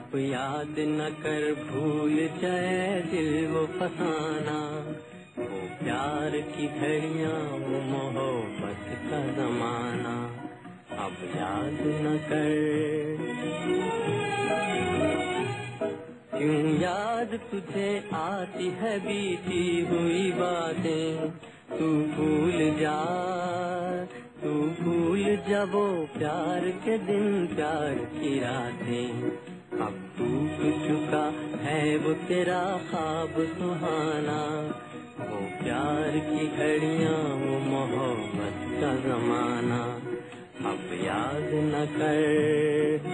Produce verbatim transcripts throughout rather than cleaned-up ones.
अब याद न कर भूल जाए दिल वो फसाना, वो प्यार की घड़ियां वो मोहब्बत का जमाना, अब याद न कर। क्यों याद तुझे आती है बीती हुई बातें, तू भूल जा तू भूल जा वो प्यार के दिन प्यार की रातें, अब टूट चुका है वो तेरा ख्वाब सुहाना, वो प्यार की घड़ियां वो मोहब्बत का जमाना, अब याद न कर।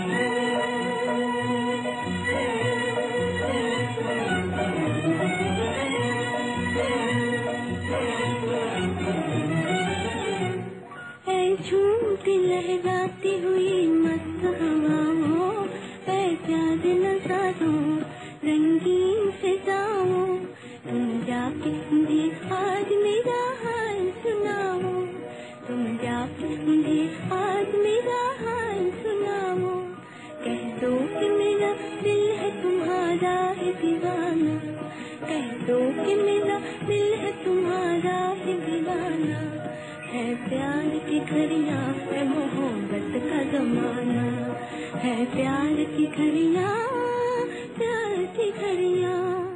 झूमती लहराती हुई मस्त हवाओं, प्यार नज़ारों रंगीन फिजाओं, तुम जाके मुझे आज मेरा हाल सुनाओ, तुम जाके मुझे आज मेरा हाल सुनाओ, कह दो कि मेरा दिल है तुम्हारा है दीवाना, कह दो कि मेरा दिल है तुम्हारा है दीवाना, है प्यार की घड़ियां है मोहब्बत का जमाना, है प्यार की घड़ियां प्यार की घड़ियां।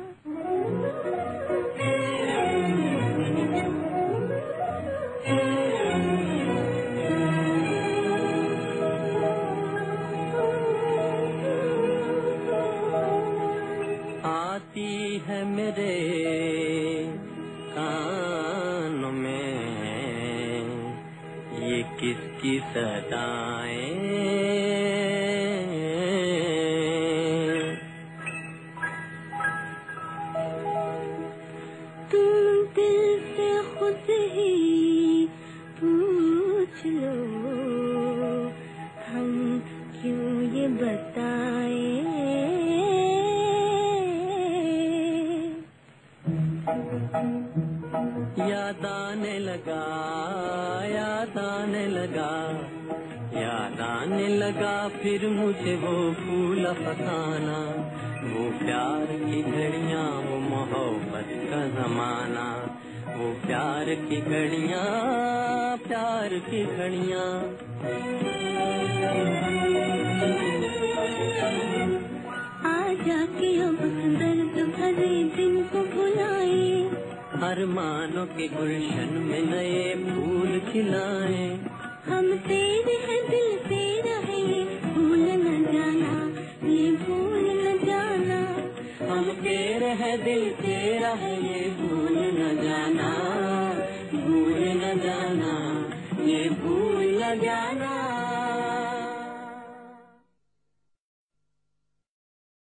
आती है मेरे कानों में ये किसकी सदाएं, तुम दिल से खुद ही पूछ लो, हम क्यों ये बताएं, याद आने लगा याद आने लगा याद आने लगा फिर मुझे वो फूल फसाना, वो प्यार की घड़ियां वो मोहब्बत का जमाना, वो प्यार की घड़ियां प्यार की घड़ियां। आजा के अब दर्द भरे दिन को भुलाए, अरमानों के गुलशन में नए फूल खिलाए, हम तेरे हैं दिल तेरा है ये भूल न जाना, ये भूल न जाना, हम तेरे हैं दिल तेरा है ये भूल न जाना, भूल न जाना, ये भूल न जाना।